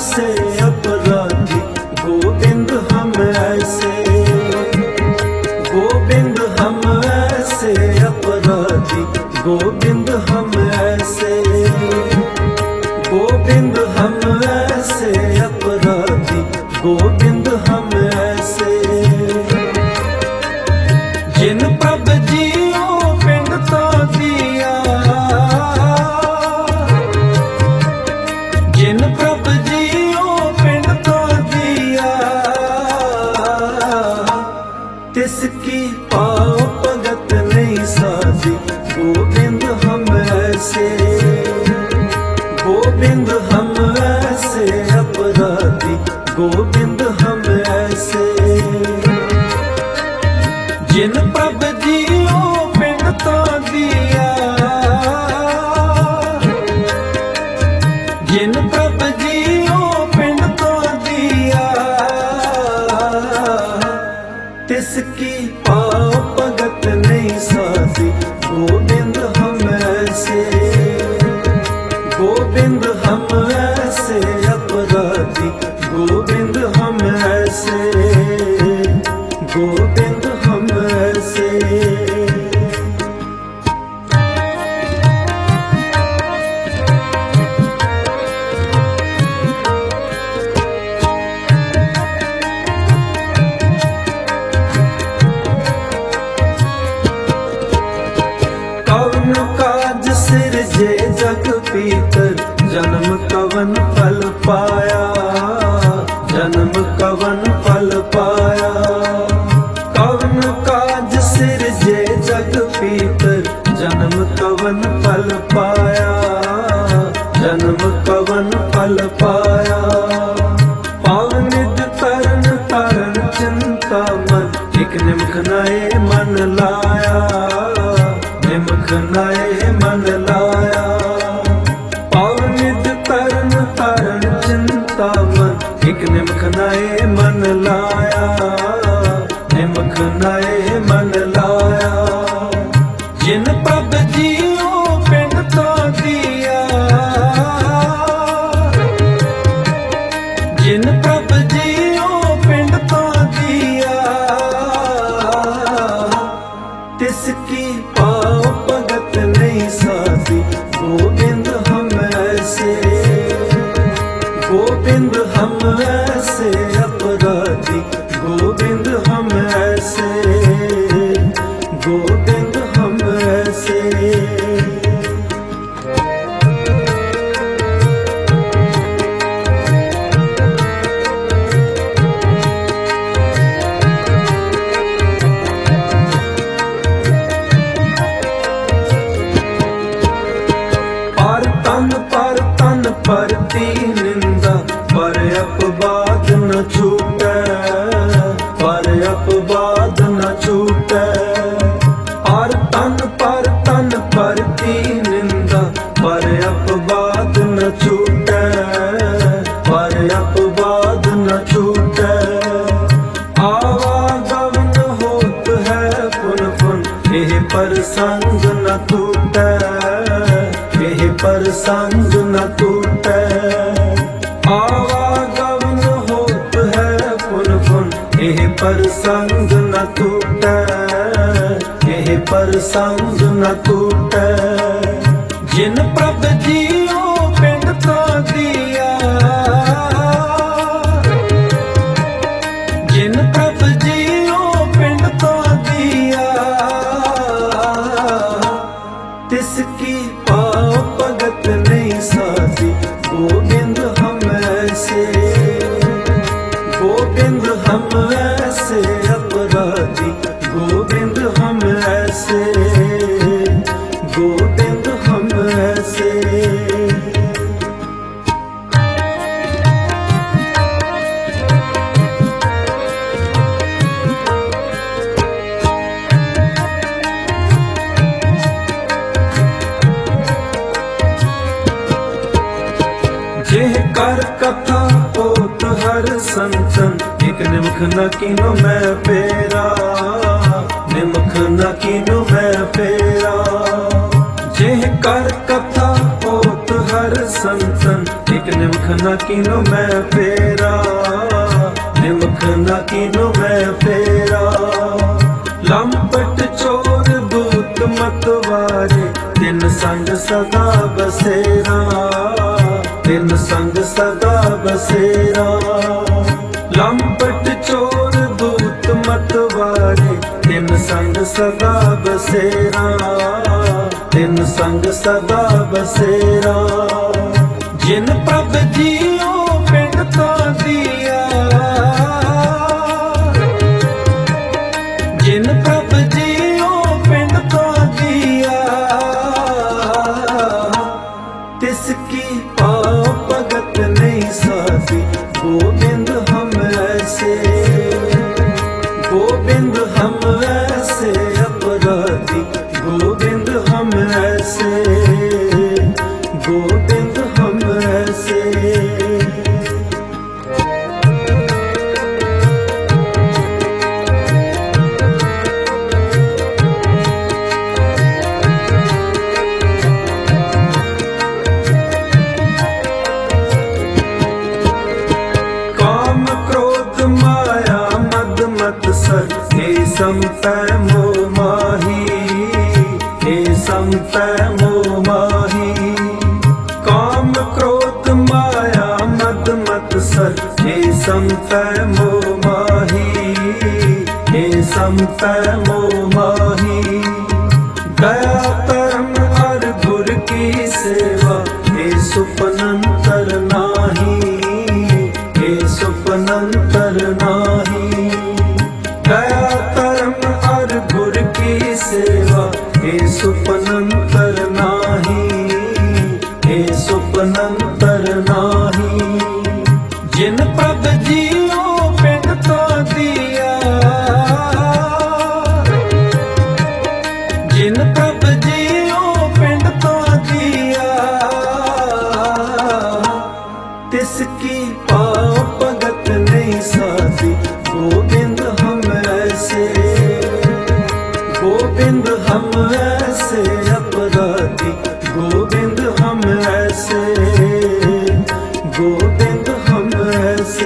ऐसे अपराधी गोविंद हम ऐसे, गोविंद हम ऐसे अपराधी, गोविंद हम ऐसे, गोविंद हम ऐसे अपराधी, गोविंद हम ऐसे। जिन प्रभ जियो पिंड तो दिया, जिन प्रभ जियो पिंड तो दिया, तिसकी पाव भगत नहीं साधी, गोविंद हम ऐसे, गोविंद हम ऐसे अपराधी, गोविंद हम ऐसे। जिन प्रभ जियो पिंड तो दिया, जिन प्रभ जियो पिंड तो दिया, तिसकी पाव भगत नहीं साधी, गोविंद हम ऐसे, गोविंद हम ऐसे अपराधी, गोविंद हम ऐसे, गोविंद हम ऐसे। कवन काज सिरजे जग भीतर, जन्म कवन फल पाया, जन्म कवन फल पाया। कवन काज सिरजे जग भीतर, जन्म कवन फल पाया, जन्म कवन फल पाया। पावन निज तरन तारण चिंता मन, एक निमख नए मन लाया, निमख नए मन लाया। पावन निज तरन तारण चिंता मन, एक निमख नए मन लाया, निमख नए मन लाया। जिन प्रभ जियो पिंड तो दिया, जिन प्रभ जियो पिंड तो दिया, तिसकी पाव भगत नहीं साधी, गोविंद हम ऐसे, गोविंद हम ऐसे अपराधी, गोविंद हम ऐसे, गोविंद हम ऐसे। परती निंदा, पर अपवाद न छूटे, पर अपवाद न छूटे। पर तन परती निंदा, पर अपवाद न छूटे, पर अपवाद न छूटे। आवागमन होत है पुन पुन, यह पर संग न टूटे, यह पर संग न टूटे। आवागमन होत है पुन पुन, यह पर संग न टूटे, यह पर संग न टूटे। जिन प्रभ जियो पिंड तो दिया, जिन प्रभ जियो पिंड तो दिया, तिसकी पाव भगत नहीं साधी, गोविंद हम ऐसे, गोविंद हम ऐसे अपराधी, गोविंद हम ऐसे, गोविंद हम ऐसे। जेह कर कथा पोत हर संतन, एक निमख न कीनो मैं फेरा, निमख न कीनो मैं फेरा। जेह कर कथा पोत हर संतन, एक निमख ना किनो मैं फेरा, निमख ना किनो मैं फेरा। लंपट चोर दूत मतवारे, तिन संग सदा बसेरा, तिन संग सदा बसेरा। लंपट चोर दूत मतवारे, तिन संग सदा बसेरा, तिन संग सदा बसेरा। जिन प्रभ जियो पिंड तो दिया, जिन प्रभ जियो पिंड तो दिया, तिसकी पाँव भगत नहीं साधी। गोविंद हम ऐसे, गोविंद हम ऐसे अपराधी, गोविंद हम ऐसे, गोविंद हम ऐसे। काम क्रोध माया मद मत्सर, हे संतै मोह माही, हे संतै मोह माही। काम क्रोध माया मद मत्सर, हे संतै मोह माही, हे संतै मोह माही। दया धर्म और गुर की सेवा, हे सुपनंतर नाही, हे सुपनंतर नाही। दया धर्म और गुर की सेवा, हे सुपनंतर नाही, हे सुपनंतर नाही। जिन प्रभ जियो पिंड तो दिया, जिन प्रभ जियो पिंड तो दिया, तिसकी पाँव भगत नहीं साधी। गोविंद हम ऐसे, गोविंद हम ऐसे अपराधी, गोविंद हम ऐसे, गोविंद हम ऐसे।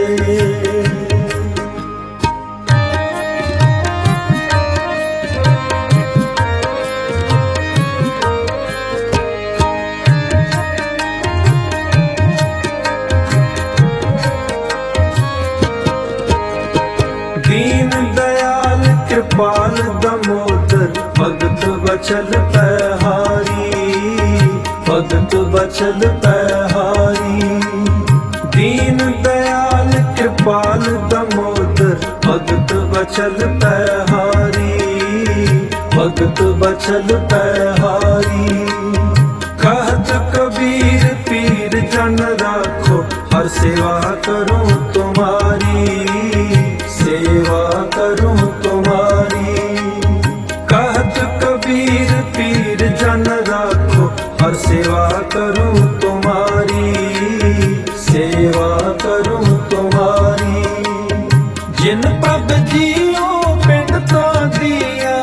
दीन दयाल कृपाल दामोदर, भगत बचल पहारी, भगत बचल पहारी। दीन दयाल कृपाल दामोदर, भगत बचल पहारी, भगत बचल पहारी। कहत कबीर पीर जन राखो, हर सेवा करूं तुम्हारी, सेवा करूं तुम्हारी। कहत कबीर पीर जन राखो, हर सेवा करूं तुम्हारी, सेवा करूं तुम्हारी। जिन प्रभ जियो पिंड तो दिया,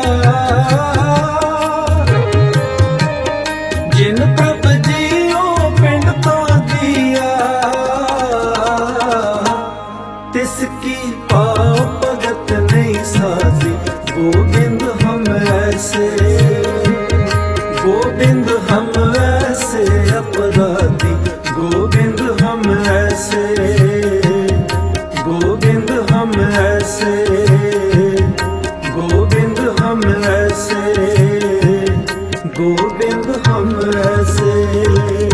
जिन प्रभ जियो पिंड तो दिया, तिसकी पाँव भगत नहीं साधी। गोविंद हम ऐसे, गोविंद हम ऐसे अपराधी, गोविंद हम ऐसे, गोविंद हम ऐसे, गोविंद हम ऐसे, गोविंद हम ऐसे।